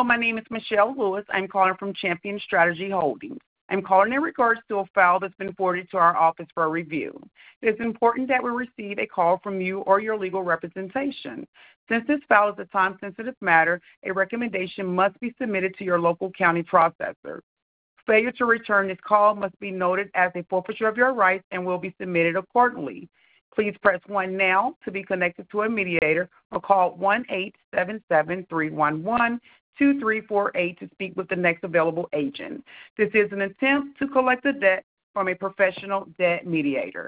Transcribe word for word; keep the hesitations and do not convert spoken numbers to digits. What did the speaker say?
my name is Michelle Lewis. I'm calling from Champion Strategy Holdings. I'm calling in regards to a file that's been forwarded to our office for a review. It's important that we receive a call from you or your legal representation. Since this file is a time-sensitive matter, a recommendation must be submitted to your local county processor. Failure to return this call must be noted as a forfeiture of your rights and will be submitted accordingly. Please press one now to be connected to a mediator or call one eight seven seven, three one one, two three four eight to speak with the next available agent. This is an attempt to collect a debt from a professional debt mediator.